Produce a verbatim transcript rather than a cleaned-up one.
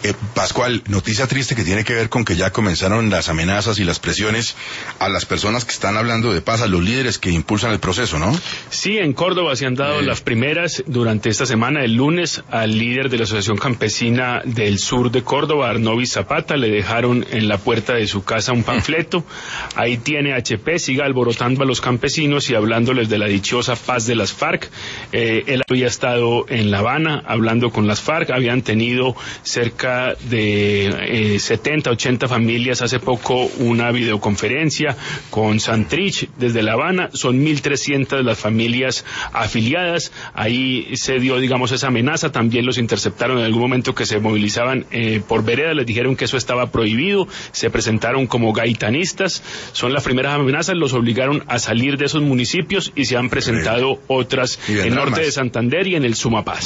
Eh, Pascual, noticia triste que tiene que ver con que ya comenzaron las amenazas y las presiones a las personas que están hablando de paz, a los líderes que impulsan el proceso, ¿no? Sí, en Córdoba se han dado eh. las primeras durante esta semana. El lunes al líder de la Asociación Campesina del Sur de Córdoba, Arnovis Zapata, le dejaron en la puerta de su casa un panfleto. Ahí tiene H P, siga alborotando a los campesinos y hablándoles de la dichosa paz de las FARC. Eh, él había estado en La Habana hablando con las FARC, habían tenido cerca de eh, setenta, ochenta familias hace poco una videoconferencia con Santrich desde La Habana. Son mil trescientas las familias afiliadas. Ahí se dio, digamos, esa amenaza. También los interceptaron en algún momento que se movilizaban eh, por vereda, les dijeron que eso estaba prohibido, se presentaron como gaitanistas. Son las primeras amenazas, los obligaron a salir de esos municipios y se han presentado otras en norte de Santander y en el Sumapaz.